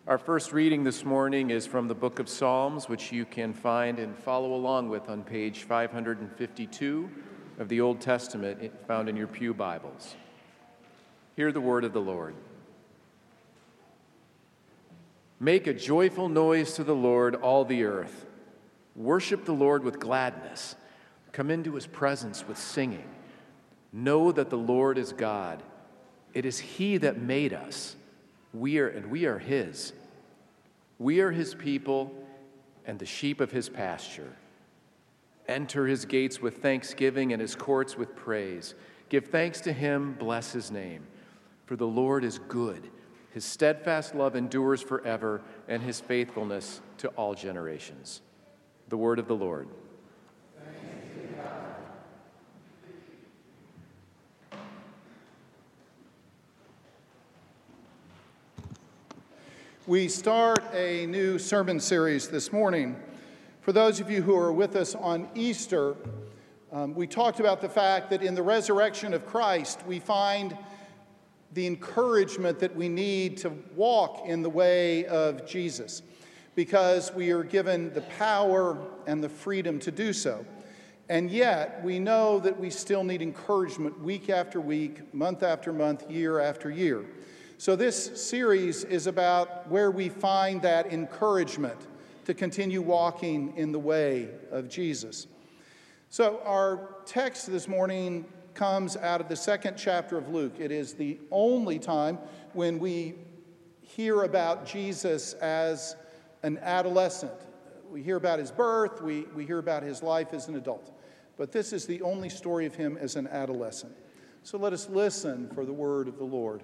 Our first reading this morning is from the book of Psalms, which you can find and follow along with on page 552 of the Old Testament, found in your pew Bibles. Hear the word of the Lord. Make a joyful noise to the Lord, all the earth. Worship the Lord with gladness. Come into his presence with singing. Know that the Lord is God. It is he that made us. We are his. We are his people and the sheep of his pasture. Enter his gates with thanksgiving and his courts with praise. Give thanks to him, bless his name. For the Lord is good. His steadfast love endures forever, and his faithfulness to all generations. The word of the Lord. We start a new sermon series this morning. For those of you who are with us on Easter, we talked about the fact that in the resurrection of Christ, we find the encouragement that we need to walk in the way of Jesus, because we are given the power and the freedom to do so. And yet, we know that we still need encouragement week after week, month after month, year after year. So this series is about where we find that encouragement to continue walking in the way of Jesus. So our text this morning comes out of the second chapter of Luke. It is the only time when we hear about Jesus as an adolescent. We hear about his birth, we hear about his life as an adult. But this is the only story of him as an adolescent. So let us listen for the word of the Lord.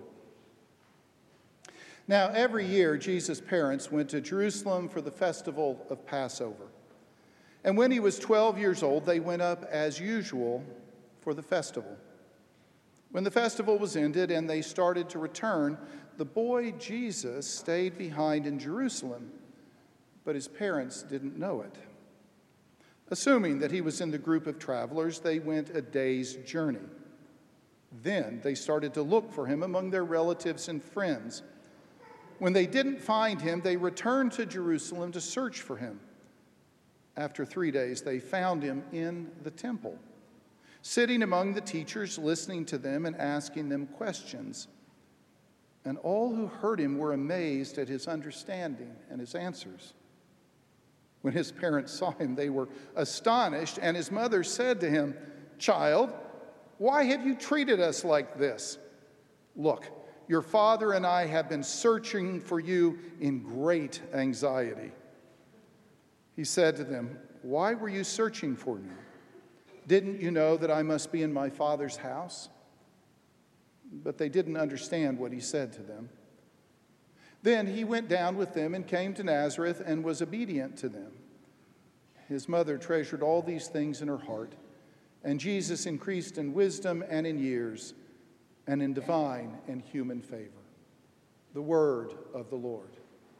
Now, every year, Jesus' parents went to Jerusalem for the festival of Passover. And when he was 12 years old, they went up as usual for the festival. When the festival was ended and they started to return, the boy Jesus stayed behind in Jerusalem, but his parents didn't know it. Assuming that he was in the group of travelers, they went a day's journey. Then they started to look for him among their relatives and friends. When they didn't find him, they returned to Jerusalem to search for him. After 3 days, they found him in the temple, sitting among the teachers, listening to them and asking them questions. And all who heard him were amazed at his understanding and his answers. When his parents saw him, they were astonished, and his mother said to him, "Child, why have you treated us like this? Look, your father and I have been searching for you in great anxiety." He said to them, "Why were you searching for me? Didn't you know that I must be in my father's house?" But they didn't understand what he said to them. Then he went down with them and came to Nazareth and was obedient to them. His mother treasured all these things in her heart, and Jesus increased in wisdom and in years, and in divine and human favor. The word of the Lord.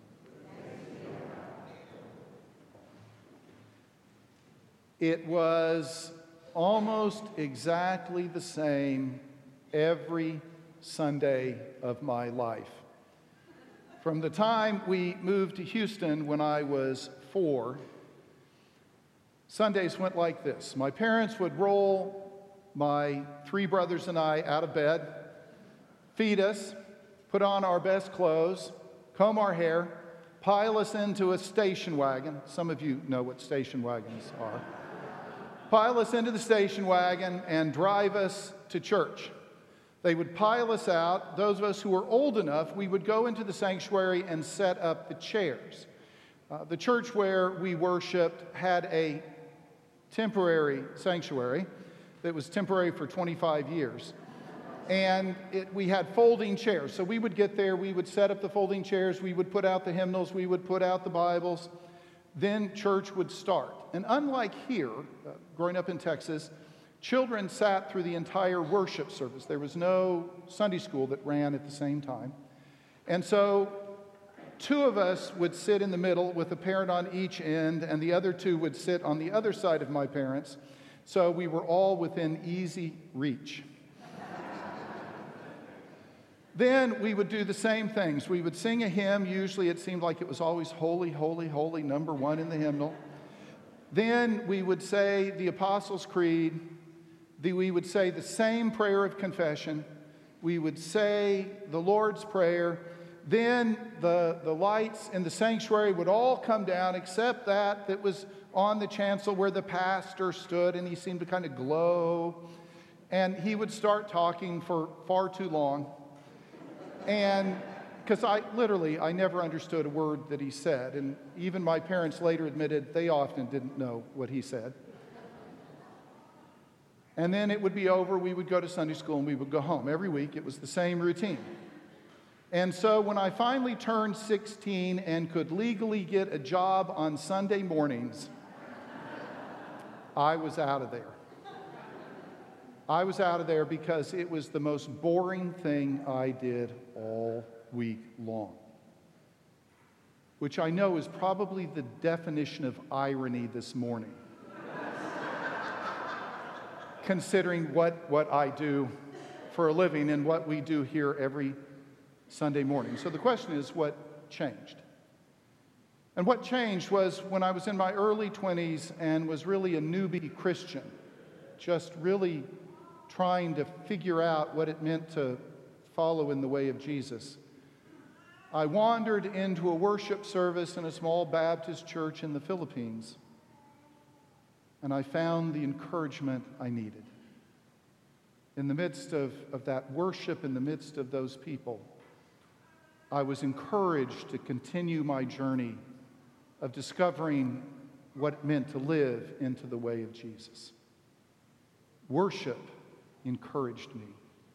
It was almost exactly the same every Sunday of my life. From the time we moved to Houston when I was 4, Sundays went like this. My parents would roll my 3 brothers and I out of bed, feed us, put on our best clothes, comb our hair, pile us into a station wagon. Some of you know what station wagons are. Pile us into the station wagon and drive us to church. They would pile us out. Those of us who were old enough, we would go into the sanctuary and set up the chairs. The church where we worshiped had a temporary sanctuary that was temporary for 25 years. And we had folding chairs. So we would get there, we would set up the folding chairs, we would put out the hymnals, we would put out the Bibles. Then church would start. And unlike here, growing up in Texas, children sat through the entire worship service. There was no Sunday school that ran at the same time. And so 2 of us would sit in the middle with a parent on each end, and the other 2 would sit on the other side of my parents. So we were all within easy reach. Then we would do the same things. We would sing a hymn. Usually it seemed like it was always holy, holy, holy, number one in the hymnal. Then we would say the Apostles' Creed. We would say the same prayer of confession. We would say the Lord's Prayer. Then the lights in the sanctuary would all come down except that was on the chancel where the pastor stood, and he seemed to kind of glow. And he would start talking for far too long. And because I never understood a word that he said. And even my parents later admitted they often didn't know what he said. And then it would be over, we would go to Sunday school, and we would go home. Every week, it was the same routine. And so when I finally turned 16 and could legally get a job on Sunday mornings, I was out of there. I was out of there because it was the most boring thing I did all week long, which I know is probably the definition of irony this morning, considering what I do for a living and what we do here every Sunday morning. So the question is, what changed? And what changed was when I was in my early 20s and was really a newbie Christian, just really trying to figure out what it meant to follow in the way of Jesus. I wandered into a worship service in a small Baptist church in the Philippines, and I found the encouragement I needed. In the midst of that worship, in the midst of those people, I was encouraged to continue my journey of discovering what it meant to live into the way of Jesus. Worship encouraged me.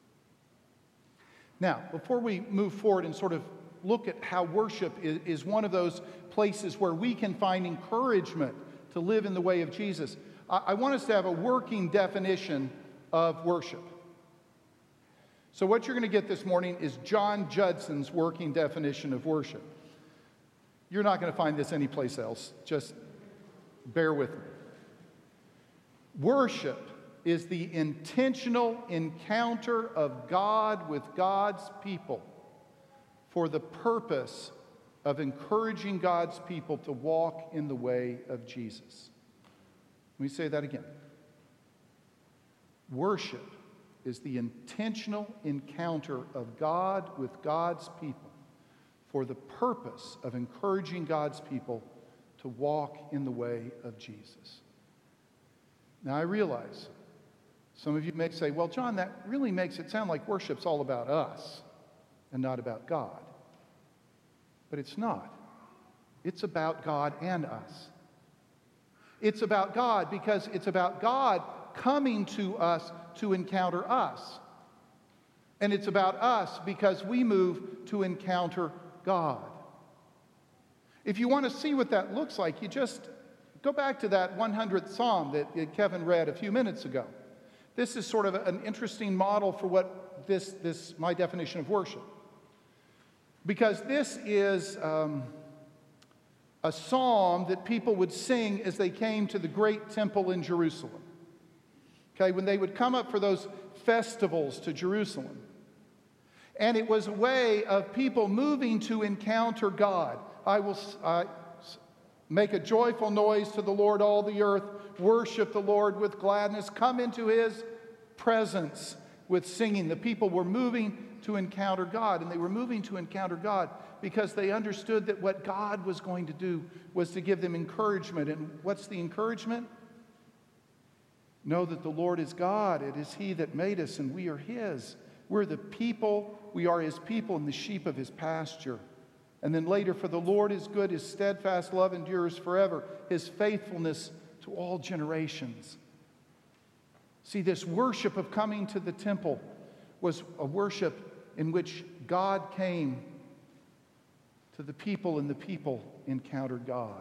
Now, before we move forward and sort of look at how worship is one of those places where we can find encouragement to live in the way of Jesus, I want us to have a working definition of worship. So what you're going to get this morning is John Judson's working definition of worship. You're not going to find this anyplace else. Just bear with me. Worship is the intentional encounter of God with God's people for the purpose of encouraging God's people to walk in the way of Jesus. Let me say that again. Worship is the intentional encounter of God with God's people for the purpose of encouraging God's people to walk in the way of Jesus. Now, I realize some of you may say, well, John, that really makes it sound like worship's all about us and not about God. But it's not. It's about God and us. It's about God because it's about God coming to us to encounter us. And it's about us because we move to encounter God. If you want to see what that looks like, you just go back to that 100th Psalm that Kevin read a few minutes ago. This is sort of an interesting model for what my definition of worship. Because this is a psalm that people would sing as they came to the great temple in Jerusalem. Okay, when they would come up for those festivals to Jerusalem. And it was a way of people moving to encounter God. I will make a joyful noise to the Lord, all the earth. Worship the Lord with gladness. Come into his presence with singing. The people were moving to encounter God. And they were moving to encounter God because they understood that what God was going to do was to give them encouragement. And what's the encouragement? Know that the Lord is God. It is he that made us, and we are his. We're the people. We are his people and the sheep of his pasture. And then later, for the Lord is good. His steadfast love endures forever. His faithfulness to all generations. See, this worship of coming to the temple was a worship in which God came to the people and the people encountered God.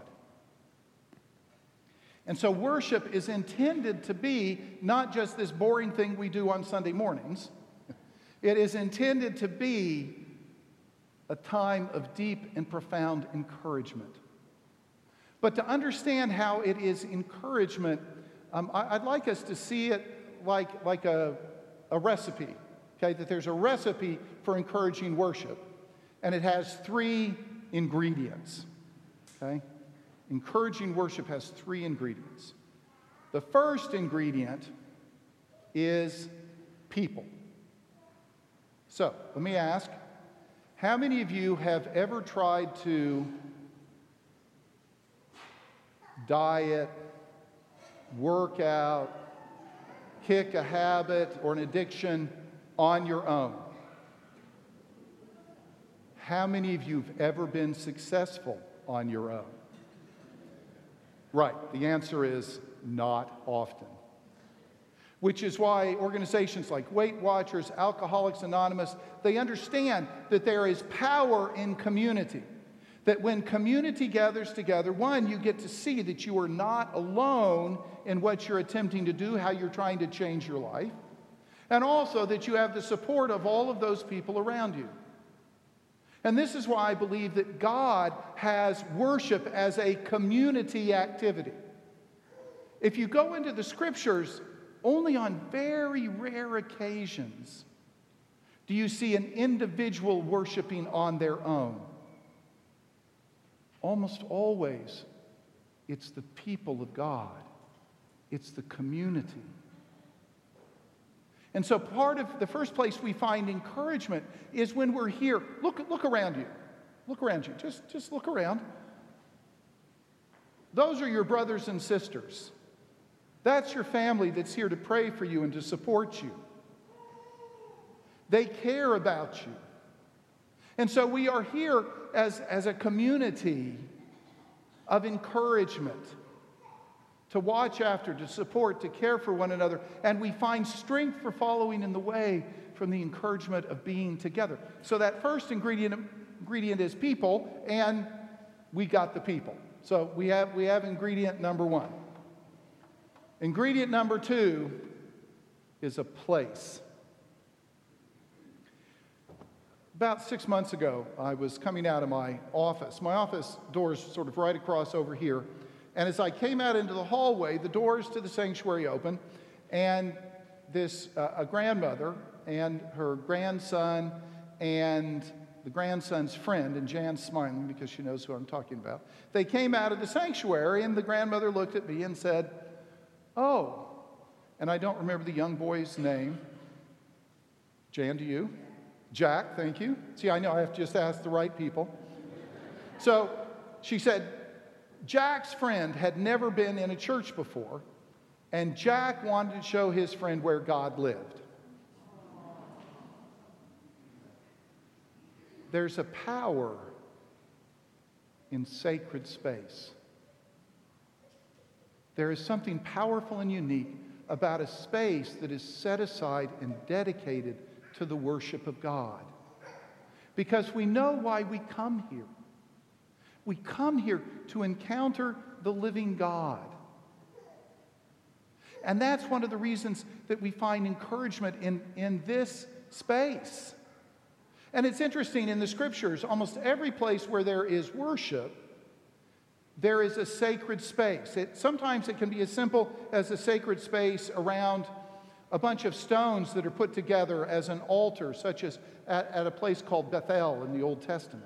And so worship is intended to be not just this boring thing we do on Sunday mornings. It is intended to be a time of deep and profound encouragement. But to understand how it is encouragement, I'd like us to see it like a recipe. okay, that there's a recipe for encouraging worship, and it has 3 ingredients, okay? Encouraging worship has 3 ingredients. The first ingredient is people. So, let me ask, how many of you have ever tried to diet, work out, kick a habit or an addiction on your own? How many of you have ever been successful on your own? Right, the answer is not often. Which is why organizations like Weight Watchers, Alcoholics Anonymous, they understand that there is power in community. That when community gathers together, one, you get to see that you are not alone in what you're attempting to do, how you're trying to change your life, and also that you have the support of all of those people around you. And this is why I believe that God has worship as a community activity. If you go into the scriptures, only on very rare occasions do you see an individual worshiping on their own. Almost always, it's the people of God. It's the community. And so part of the first place we find encouragement is when we're here. Look around you. Look around you. Just look around. Those are your brothers and sisters. That's your family that's here to pray for you and to support you. They care about you. And so we are here as a community of encouragement, to watch after, to support, to care for one another. And we find strength for following in the way from the encouragement of being together. So that first ingredient is people, and we got the people. So we have ingredient number 1. Ingredient number 2 is a place. About 6 months ago, I was coming out of my office. My office door is sort of right across over here. And as I came out into the hallway, the doors to the sanctuary opened, and a grandmother and her grandson and the grandson's friend, and Jan's smiling because she knows who I'm talking about. They came out of the sanctuary, and the grandmother looked at me and said, "Oh," and I don't remember the young boy's name. Jan, do you? Jack, thank you. See, I know I have to just ask the right people. So she said, Jack's friend had never been in a church before, and Jack wanted to show his friend where God lived. There's a power in sacred space. There is something powerful and unique about a space that is set aside and dedicated to the worship of God. Because we know why we come here. We come here to encounter the living God. And that's one of the reasons that we find encouragement in this space. And it's interesting, in the scriptures, almost every place where there is worship, there is a sacred space. Sometimes it can be as simple as a sacred space around a bunch of stones that are put together as an altar, such as at a place called Bethel in the Old Testament.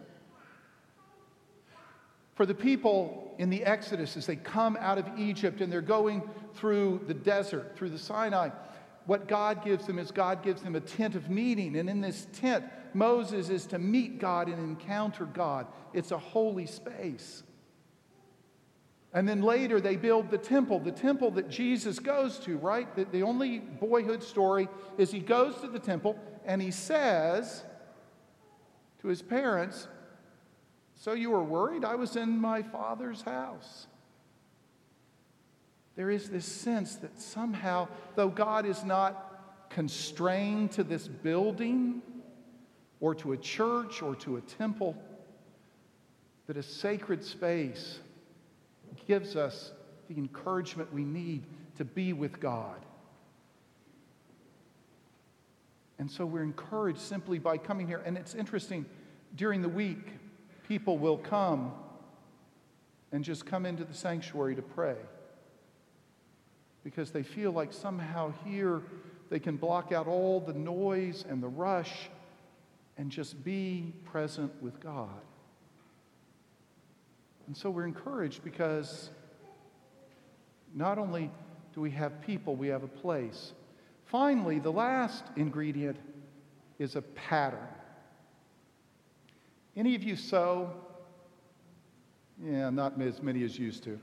For the people in the Exodus, as they come out of Egypt and they're going through the desert, through the Sinai, what God gives them is God gives them a tent of meeting. And in this tent, Moses is to meet God and encounter God. It's a holy space. And then later they build the temple that Jesus goes to, right? The only boyhood story is he goes to the temple and he says to his parents, "So you were worried? I was in my Father's house." There is this sense that somehow, though God is not constrained to this building or to a church or to a temple, that a sacred space gives us the encouragement we need to be with God. And so we're encouraged simply by coming here. And it's interesting, during the week, people will come and just come into the sanctuary to pray, because they feel like somehow here They can block out all the noise and the rush and just be present with God. And so we're encouraged because not only do we have people, we have a place. Finally, the last ingredient is a pattern. Any of you sew? Yeah, not as many as used to.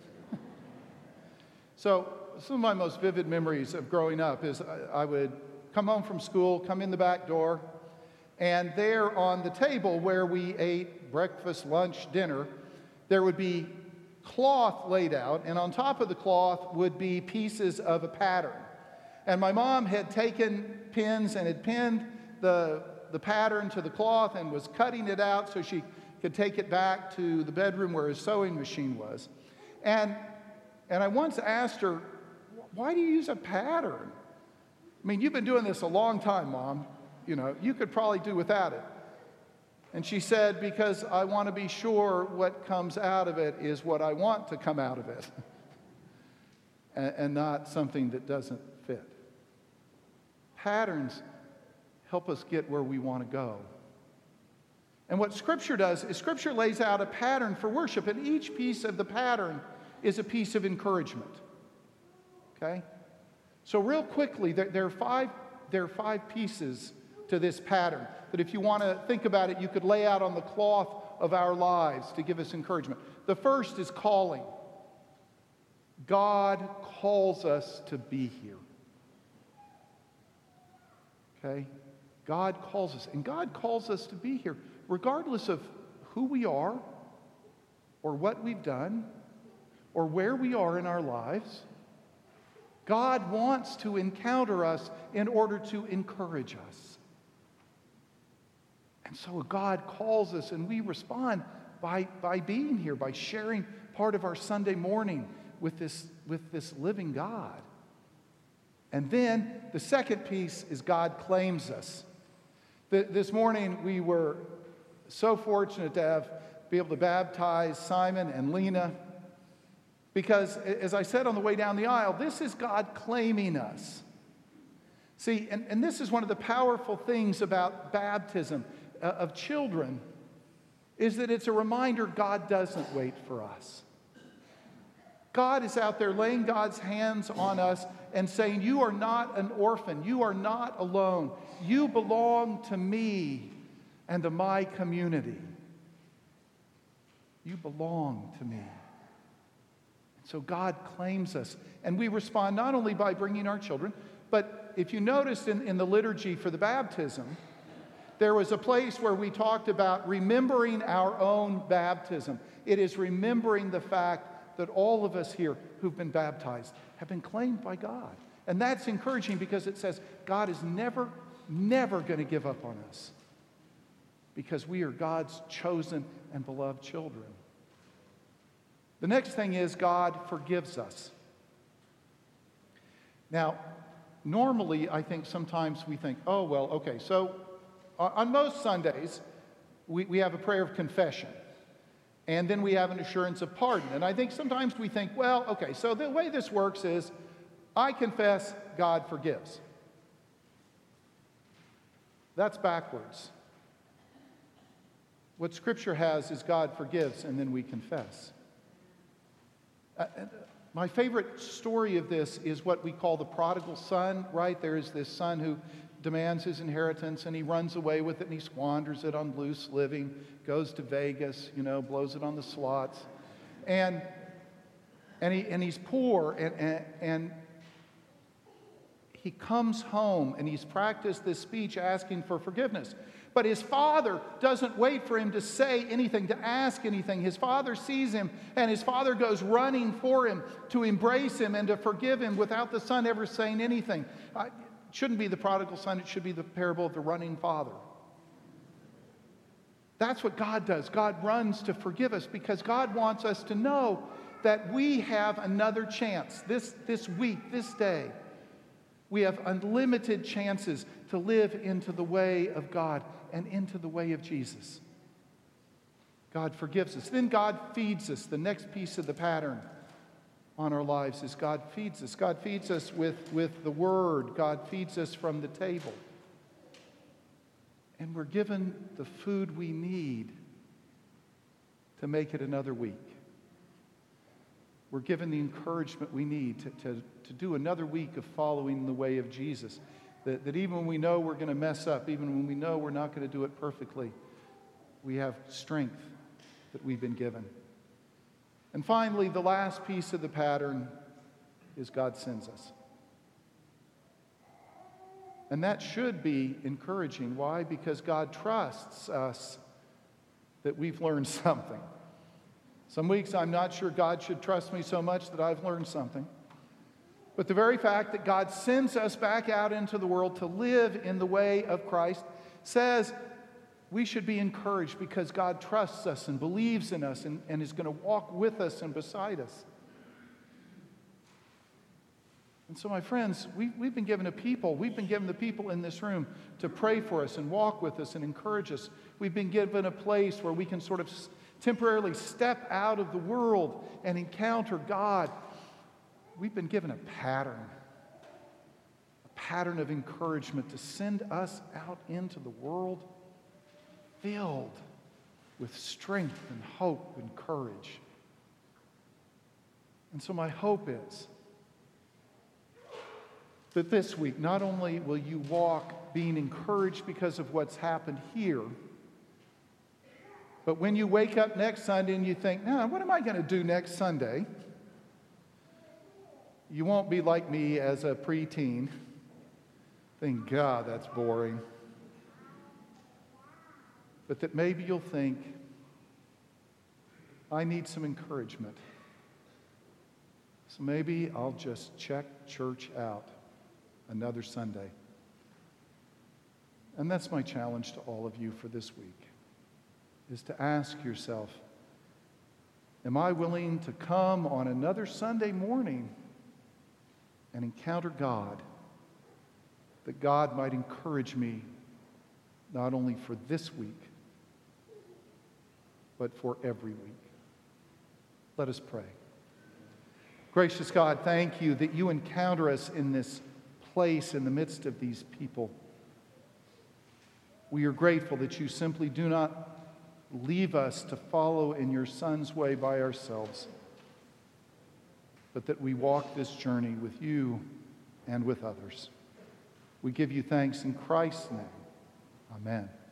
So some of my most vivid memories of growing up is I would come home from school, come in the back door, and there on the table where we ate breakfast, lunch, dinner, there would be cloth laid out, and on top of the cloth would be pieces of a pattern. And my mom had taken pins and had pinned the pattern to the cloth and was cutting it out so she could take it back to the bedroom where his sewing machine was. And I once asked her, why do you use a pattern? I mean, you've been doing this a long time, Mom. You know, you could probably do without it. And she said, because I want to be sure what comes out of it is what I want to come out of it, and not something that doesn't fit. Patterns help us get where we want to go. And what Scripture does is Scripture lays out a pattern for worship, and each piece of the pattern is a piece of encouragement. Okay? So real quickly, there are five pieces to this pattern that if you want to think about it, you could lay out on the cloth of our lives to give us encouragement. The first is calling. God calls us to be here. Okay? God calls us, and God calls us to be here regardless of who we are or what we've done or where we are in our lives. God wants to encounter us in order to encourage us. And so God calls us, and we respond by being here, by sharing part of our Sunday morning with this living God. And then the second piece is God claims us. This morning we were so fortunate to be able to baptize Simon and Lena, because as I said on the way down the aisle, this is God claiming us. See, and this is one of the powerful things about baptism of children, is that it's a reminder God doesn't wait for us. God is out there laying God's hands on us and saying, you are not an orphan. You are not alone. You belong to me and to my community. You belong to me. So God claims us. And we respond not only by bringing our children, but if you noticed in the liturgy for the baptism, there was a place where we talked about remembering our own baptism. It is remembering the fact that all of us here who've been baptized have been claimed by God. And that's encouraging because it says God is never going to give up on us because we are God's chosen and beloved children. The next thing is God forgives us. Now, normally I think sometimes we think, oh, well, okay, so on most Sundays we have a prayer of confession. And then we have an assurance of pardon. And I think sometimes we think, well, okay, so the way this works is I confess, God forgives. That's backwards. What Scripture has is God forgives, and then we confess. My favorite story of this is what we call the prodigal son, right? There is this son who demands his inheritance, and he runs away with it, and he squanders it on loose living, goes to Vegas, blows it on the slots, and he's poor, and he comes home, and he's practiced this speech asking for forgiveness. But his father doesn't wait for him to say anything, to ask anything. His father sees him, and his father goes running for him to embrace him and to forgive him without the son ever saying anything. It shouldn't be the prodigal son. It should be the parable of the running father. That's what God does. God runs to forgive us because God wants us to know that we have another chance this week, this day. We have unlimited chances to live into the way of God and into the way of Jesus. God forgives us. Then God feeds us, the next piece of the pattern. on our lives as God feeds us. God feeds us with the Word. God feeds us from the table. And we're given the food we need to make it another week. We're given the encouragement we need to do another week of following the way of Jesus. That even when we know we're going to mess up, even when we know we're not going to do it perfectly, we have strength that we've been given. And finally, the last piece of the pattern is God sends us. And that should be encouraging. Why? Because God trusts us that we've learned something. Some weeks I'm not sure God should trust me so much that I've learned something. But the very fact that God sends us back out into the world to live in the way of Christ says we should be encouraged because God trusts us and believes in us and is going to walk with us and beside us. And so, my friends, we've been given the people in this room to pray for us and walk with us and encourage us. We've been given a place where we can sort of temporarily step out of the world and encounter God. We've been given a pattern of encouragement to send us out into the world filled with strength and hope and courage. And so my hope is that this week, not only will you walk being encouraged because of what's happened here, but when you wake up next Sunday and you think, now, what am I going to do next Sunday? You won't be like me as a preteen. Think, God, that's boring. But that maybe you'll think, I need some encouragement. So maybe I'll just check church out another Sunday. And that's my challenge to all of you for this week, is to ask yourself, am I willing to come on another Sunday morning and encounter God, that God might encourage me not only for this week, but for every week? Let us pray. Gracious God, thank you that you encounter us in this place in the midst of these people. We are grateful that you simply do not leave us to follow in your Son's way by ourselves, but that we walk this journey with you and with others. We give you thanks in Christ's name. Amen.